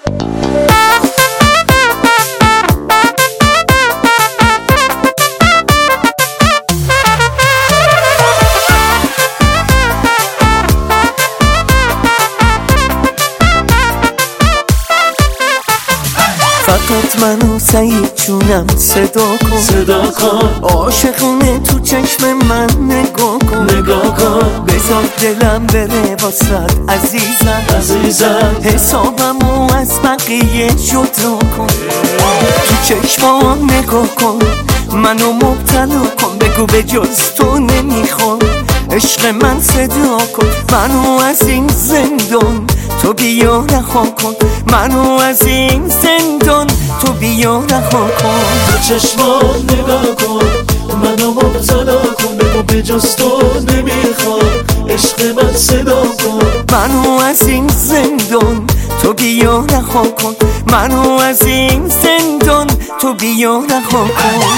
فقط منو سعید جونم صدا کن عاشقونه تو چشم من نگاه کن بذار دلم بره واسد عزیزم حسابمو از بقیه جدا کن تو چشمام نگاه کن منو مبتلا کن بگو به جز تو نمیخوام عشق من صدا کن منو از این زندان تو بیا رها کن منو از این زندان تو بیا رها کن تو چشمان نگاه کن منو مبتلا کن بگو به جز تو نمیخوام عشق من صدا کن منو از این زندان تو بیا رها کن منو از این زندان تو بیا رها کن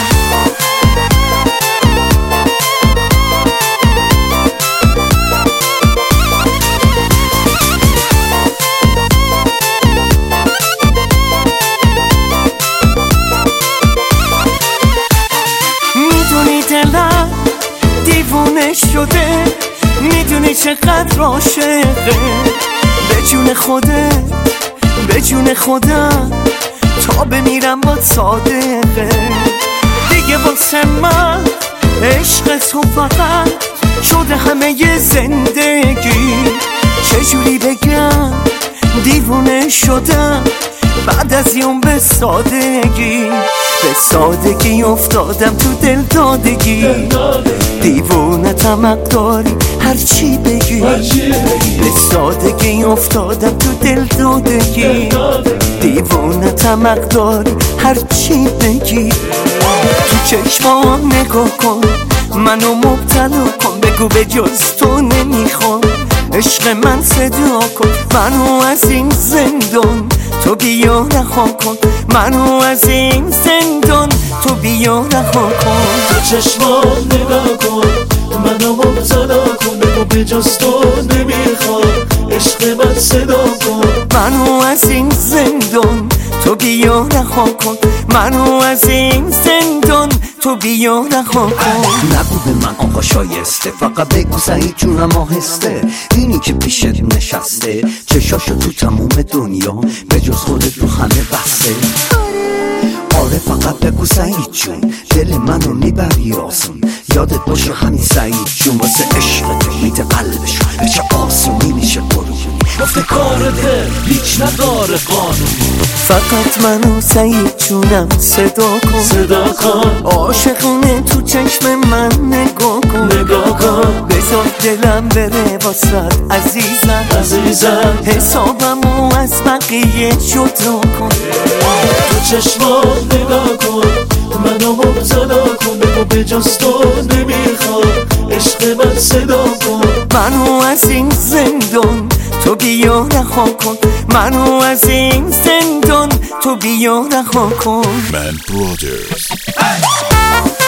دلم دیوونه شده میدونی چقدر عاشقه به جون خودم تا بمیرم باد صادقه دیگه واسه من عشق تو فقط شده همه ی زندگی چجوری بگم دیوونه شدم بعد از یوم به سادگی افتادم تو دل دادگی دیوونه تمق داری هرچی بگی به سادگی افتادم تو دل دادگی دیوونه تمق داری هرچی بگی تو چشمام نگاه کن منو مبتلا کن بگو به جز تو نمیخوام عشق من صدا کن منو از این زندان تو بیا رها کن منو از این زندان تو بیا رها کن تو چشمان نگاه کن منو مبتلا کن بگو به جز تو نمیخوام عشق من صدا کن منو از این زندان تو بیا رها کن منو از این زندان تو بیا رها کن نگو به من آقا شایسته فقط بگو سعید جونم آهسته اینی که پیشت نشسته چشاشو تو تموم دنیا به جز خودت رو همه بسته آره فقط بگو سعید جون دل منو میبری آسون یادت باشه همین سعید جون واسه عشق تو میده قلبشو به چه آسونی میشه قربونی گفته کار دل هیچ نداره قانونی فقط منو سعید جونم صدا کن عاشقونه تو چشم من نگاه کن بذار دلم بره واسد عزیزم حسابمو از بقیه جدا کن تو چشمان نگاه کن منو مبتلا کن بگو به جز تو نمیخوام عشق من صدا کن منو از این زندان تو بیا رها کن منو از این زندان تو بیا رها کن من برادرز